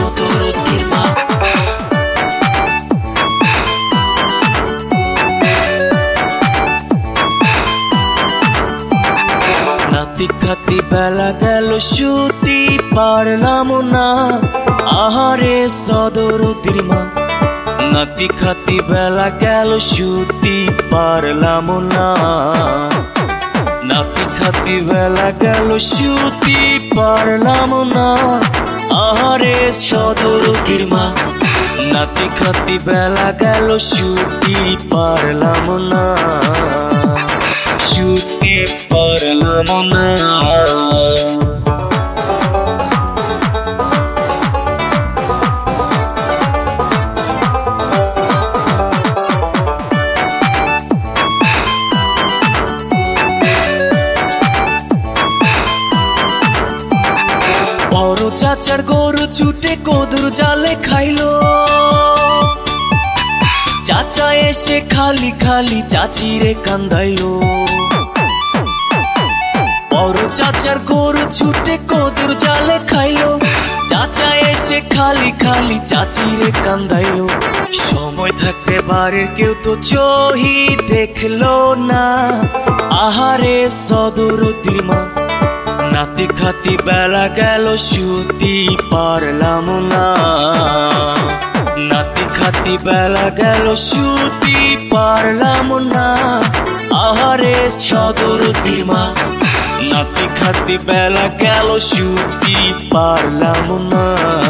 সদরতির মা। নাতি খাতি বেলা গেল শুতি পারলাম না, আহারে সদরতির মা। নাতি খাতি বেলা গেল শুতি পারলাম না, নাতি খাতি বেলা গেল শুতি পারলাম না, আহারে সদরতির মা। নাতি খাতি বেলা গেল শুতি পারলাম না, শুতি পারলাম না। বড় চাচার গরু ছুটে কদুর জালে খাইলো, চাচা এসে খালি খালি চাচিরে কান্দাইলো। বড় চাচার গরু ছুটে কদুর জালে খাইলো, চাচা এসে খালি খালি চাচিরে কান্দাইলো। সময় থাকতে বাড়ির কেউ তো চোহি দেখলো না, আহারে সদরতির মা। নাতি খাতি বেলা গেল শুতি পারলাম না, নাতি খাতি বেলা গেল শুতি পারলাম না, আহারে সদরতির মা। নাতি খাতি বেলা গেল শুতি পারলাম না,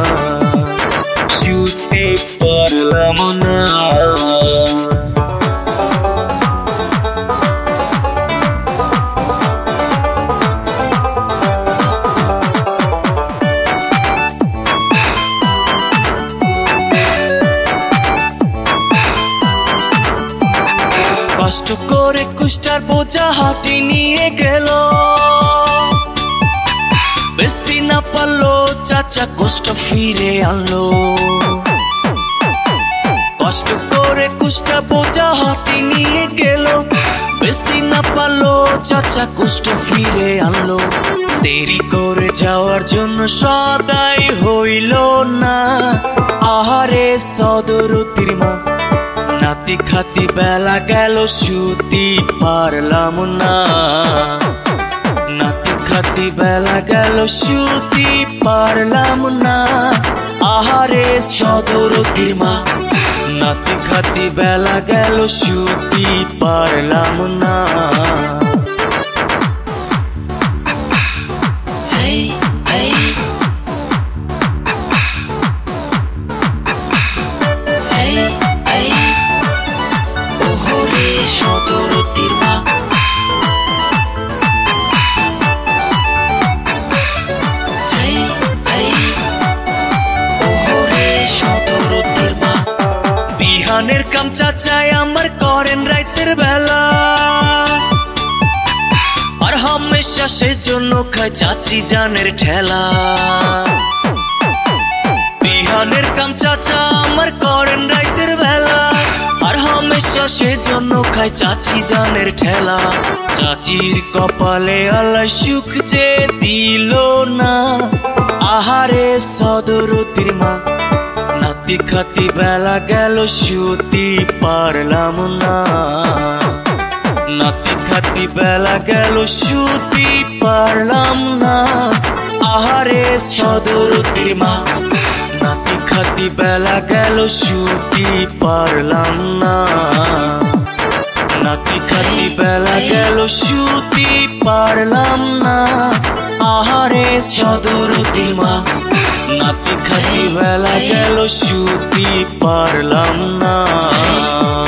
শুতি পারলাম না। কষ্ট করে কুষ্টার বোঝা হাটি নিয়ে গেল, বেস্তি না পারলো চাচা কষ্ট ফিরে আনলো। কষ্ট করে কুষ্টা বোঝা হাটি নিয়ে গেল, বেস্তি না পারলো চাচা কষ্ট ফিরে আনলো। দেরি করে যাওয়ার জন্য সদাই হইল না, আহারে সদরতির মা। নাতি খাতি বেলা গেল শুতি পারলাম না, নাতি খাতি বেলা গেল শুতি পারলাম না, আহারে সদরতির মা। নাতি খাতি বেলা গেল শুতি পারলাম না। সদরতির মা। ওহরে সদরতির মা। বিহানের কাম চাচাই আমার করেন রাইতের বেলা, আর হামেশা সেজন্য খায় চাচি জানের ঠেলা। বিহানের কাম চাচা আমার করেন রাইতের বেলা, আর হামেশা সেজন্য খায় চাচি জানের ঠেলা। চাচির কপালে আল্লাহ সুখ যে দিল না, আহারে সদরতির মা। নাতি খাতি বেলা গেল শুতি পারলাম না, নাতি খাতি বেলা গেল শুতি পারলাম না, আহারে সদরতির মা। নাতি খাতি বেলা গেল শুতি পারলাম না, নাতি খাতি বেলা গেল শুতি পারলাম না, আহারে সদরতির মা। নাতি খাতি বেলা গেল শুতি পারলাম না।